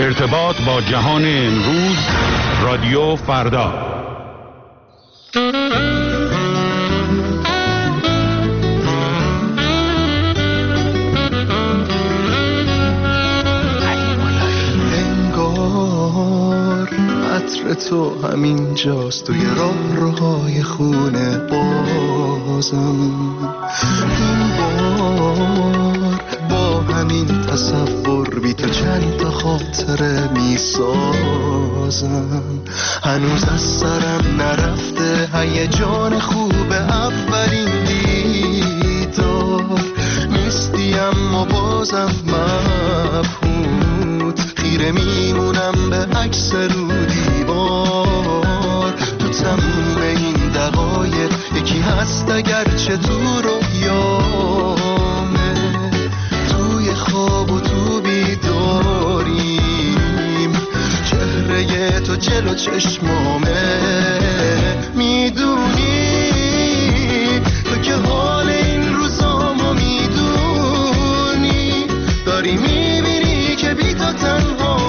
ارتباط با جهان امروز، رادیو فردا. انگار عطر تو همین جاست توی راهروهای خونه بازم. این بار با همین تصور بی تو چند تا خاطره می سازم. هنوز از سرم نرفته هیجان خوب اولین دیدار. نیستی اما بازم مبهوت، خیره میمونم به عکس رو دیوار. تو تموم این دقایق یکی هست اگرچه تو رویامه، توی خواب و تو بیداریم، چهره تو جلو چشمامه. میدونی تو که حال این روزامو میدونی، داری میبینی که بی تو تنها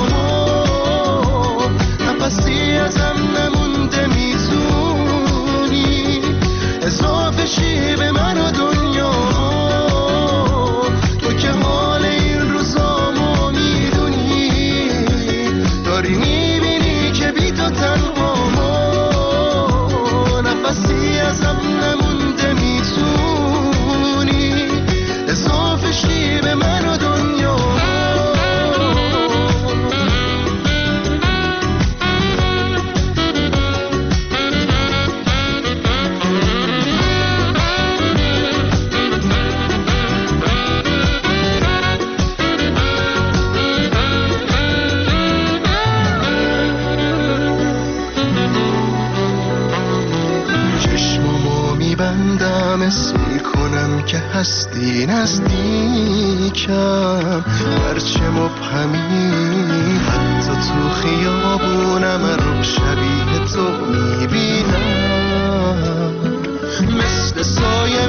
نفسی ازم نمونده، میتونی اضافه شی به من و دنیا. تو که حال این روزامو میدونی، داری میبینی که بی تو تنها نفسی ازم نمونده، میتونی اضافه شی به من و دنیا. بندم اسم میکنم که هستی نزدیکم، هرچه مبهمی حتی تو خیابونم رو شبیه تو میبینم. مثل سایه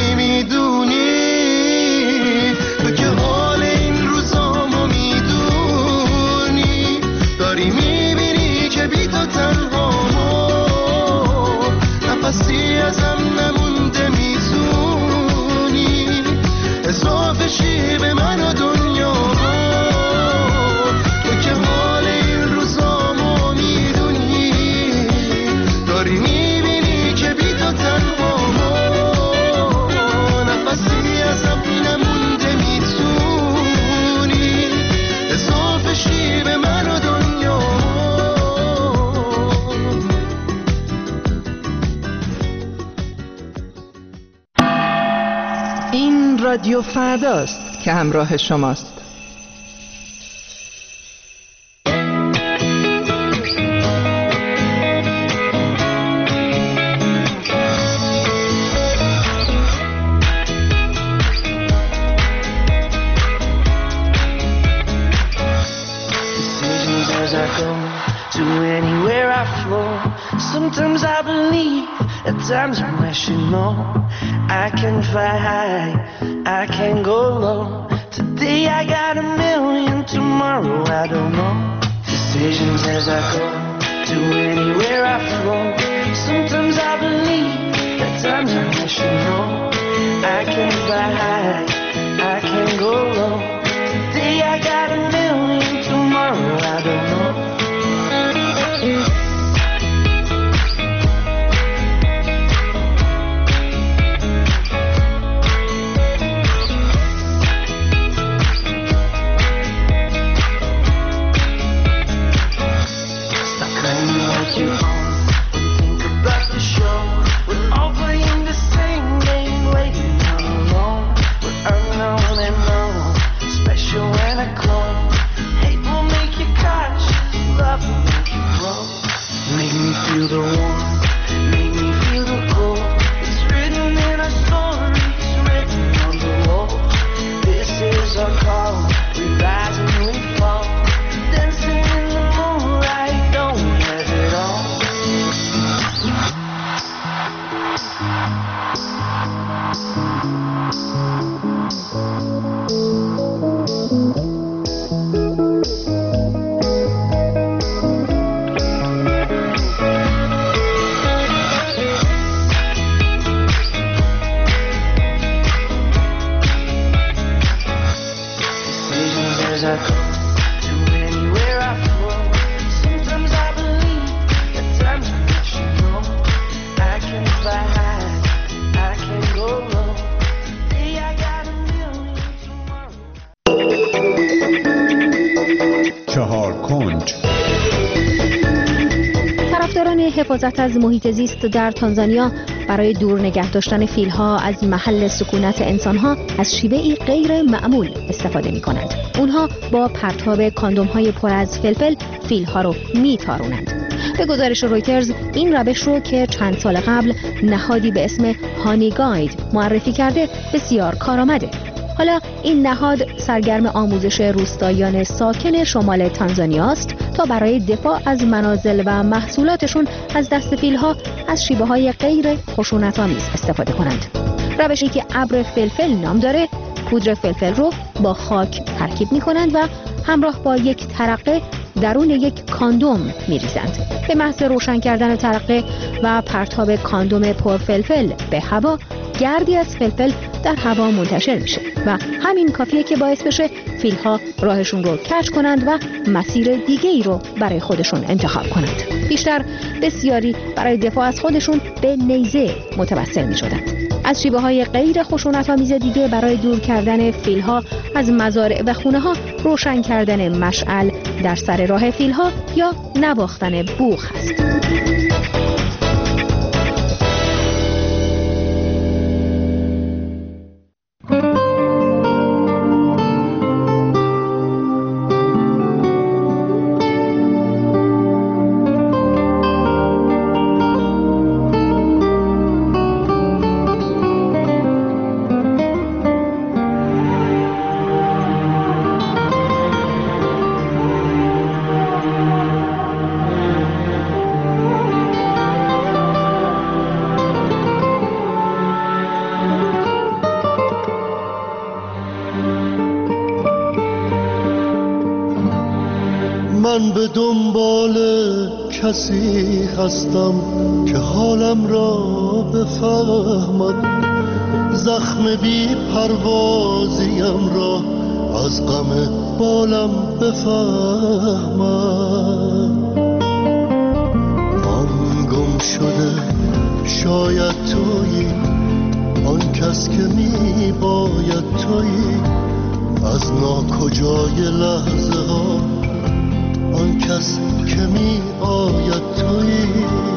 میدونی تو که حال این روزامو میدونی، داری میبینی که بی تو تنها نفسی ازم نمونده، میتونی اضافه شی به من و دنیا. تو که حال این روزامو میدونی، داری میبینی که بی تو تنها نفسی ازم نمونده، میتونی اضافه شی به من و دنیا. رادیو فرداست که همراه شماست. Decisions as I go to anywhere I flow. Sometimes I believe, at times I wish you know. I can fly high, I can go low. Today I got a million, tomorrow I don't know. Decisions as I go to anywhere I flow. Sometimes I believe, at times I wish you know. I can fly high, I can go low. Today I got a million, tomorrow I don't know. You think about the show. We're all playing the same game, waiting all alone. We're unknown and known, special when I clone. I go, to anywhere I flow. Sometimes I believe, at times I let you know. I can fly high, I can go low. Hey, I got a million tomorrow. چهار کنج. طرفداران حفاظت از محیط زیست در تانزانیا برای دور نگه داشتن فیل‌ها از محل سکونت انسان‌ها از شیوهی غیر معمول استفاده می‌کنند. اونها با پرتاب کاندوم‌های پر از فلفل فیل‌ها رو می‌تارونند. به گزارش رویترز این روش رو که چند سال قبل نهادی به اسم هانی گاید معرفی کرده بسیار کارآمده. حالا این نهاد سرگرم آموزش روستاییان ساکن شمال تانزانیا است تا برای دفاع از منازل و محصولاتشون از دست فیل‌ها از شیوه‌های غیر خشونت‌آمیز استفاده کنند. روشی که ابر فلفل نام داره، پودر فلفل رو با خاک ترکیب می‌کنند و همراه با یک ترقه درون یک کاندوم می‌ریزند. به محض روشن کردن ترقه و پرتاب کاندوم پرفلفل به هوا، گردی از فلفل در هوا منتشر میشه و همین کافیه که باعث بشه فیل‌ها راهشون رو کج کنند و مسیر دیگه‌ای رو برای خودشون انتخاب کنند. بیشتر بسیاری برای دفاع از خودشون به نیزه متوسل می‌شدند. از شیوه‌های غیر خشونت‌آمیز دیگه برای دور کردن فیل‌ها از مزارع و خونه‌ها، روشن کردن مشعل در سر راه فیل‌ها یا نواختن بوق است. من به دنبال کسی هستم که حالم را بفهمد، زخم بی پروازیم را از غم بالم بفهمد. من گم شده شاید تویی، آن کس که می باید تویی، از ناکجای لحظه ها آن کس که می آید تویی.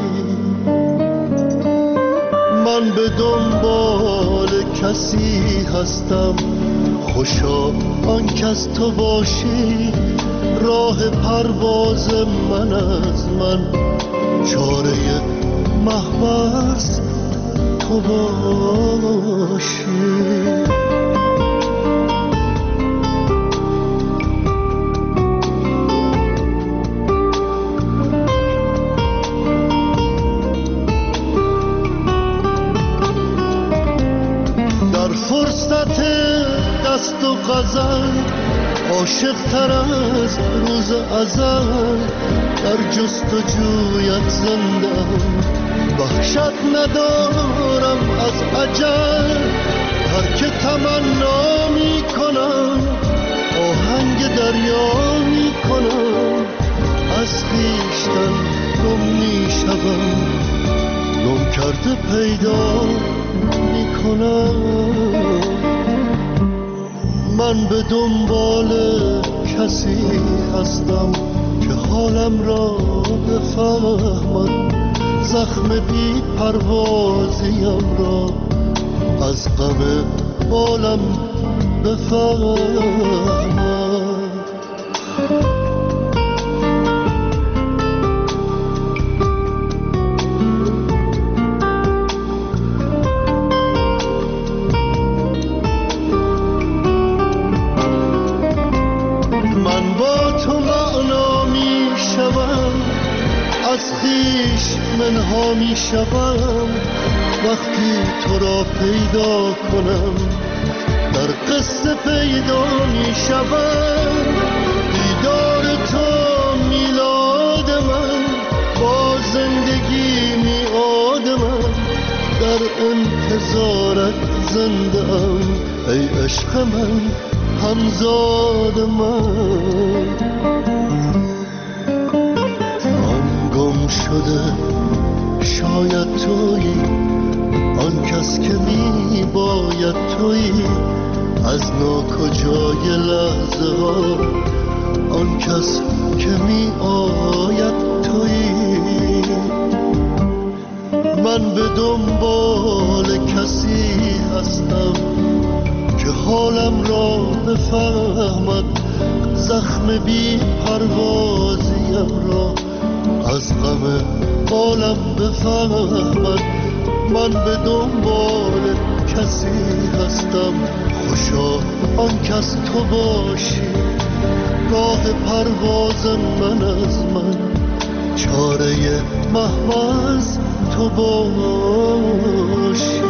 من به دنبال کسی هستم، خوشا آن کس تو باشی، راه پرواز من از من، چاره محبس تو باشی. فرصت دست و غزل عاشق تر از روز ازل، در جستجویت زندم، وحشت ندارم از اجل. هر که تمنا می کنم آهنگ دریا می کنم، از خویشتن گم می شدم، گم کرده پیدا می کنم. من به دنبال کسی هستم که حالم را بفهمد، زخم بی پروازیم را از غم بالم بفهمد. منها می شوم وقتی تو را پیدا کنم، در قصه پیدا می شوم. دیدار تو میلاد من، با زندگی میعاد من، در انتظارت زنده ام ای عشق من همزاد من گم شده شاید تویی آن کس که می باید تویی از ناکجای لحظه ها آن کس که می آید تویی من به دنبال کسی هستم که حالم را بفهمد زخم بی پروازیم را از غم حالم بفهمد من به دنبال کسی هستم خوشا آن کس تو باشی راه پرواز من از من چاره محوز تو باشی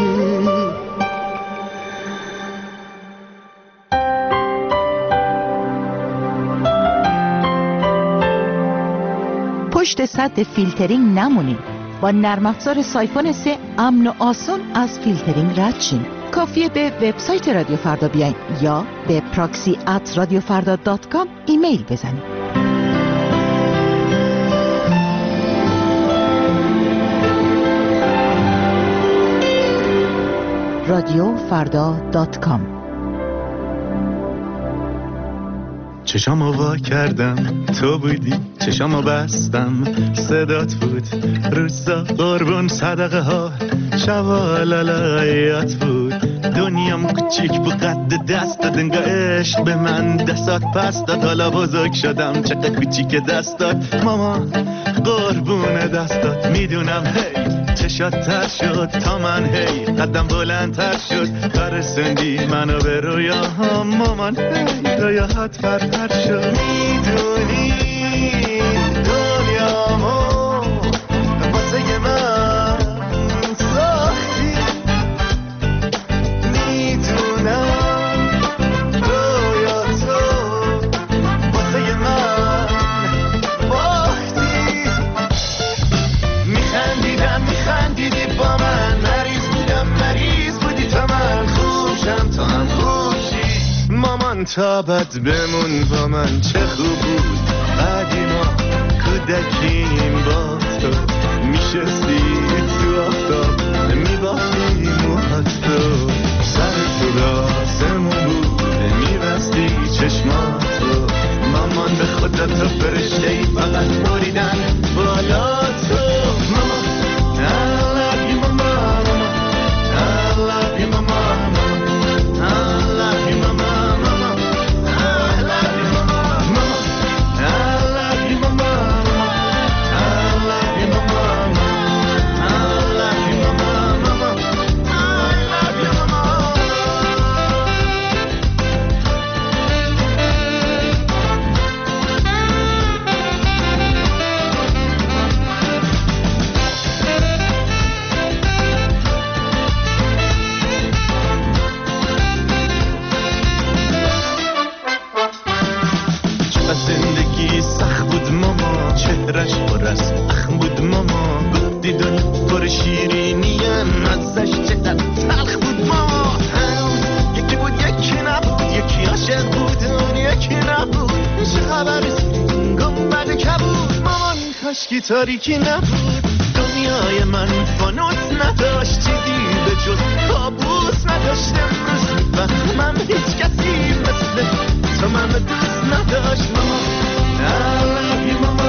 پشت سد فیلترینگ نمونید. با نرم افزار سایفون 3 امن و آسان از فیلترینگ رد شین. کافیه به وبسایت رادیو فردا بیاین یا به proxy@radiofarda.com ایمیل بزنید. radiofarda.com. چشامو وا کردم تو بودی، چشامو بستم صدات بود، روزا قربون صدقه ها شبا لالایات بود، دنیام کوچیک بود قد دستات انگار عشق به من دستات پس داد، حالا بزرگ شدم چقدر کوچیک دستات مامان قربون دستات، میدونم هی چشات تر شد تا من هی قدم بلندتر شد برسوندی منو به رویاهام مامان هی رویاهات برتر شد، میدونی دنیامو واسه من ساختی، میدونم رویاتو واسه من باختی، میخندیدی با من، مریض بودم مریض بودی تا من، خوشم تا هم خوشی مامان تا بد بمون با من، چه خوب بود قدیما کودکیم با تو، میشستی تو آفتاب میباختی موهاتو، سر تو راسمون بود میبستی چشماتو، مامان به خدا تو فرشته ای فقط بریدن بالا تو، مامان I love you mama, I love you mama, I love you mama, I love you mama, I love you mama, I love you mama, I love you mama, I love you mama. زندگی سخت بود ماما، چهرش پر از اخم بود ماما، گفتی دنیا پر شیرینیم ازش چقدر تلخ بود ماما، هنوز یکی بود یکی نبود، یکی عاشق بود اون یکی نبود، چه خبر گنبد کبود مامان کاشکی تاریکی نبود، دنیای من فانوس نداشت چیزی به جز کابوس نداشت، امروز من هیچ کسی مثل تو من دوست نداشت ماما، I love you mama,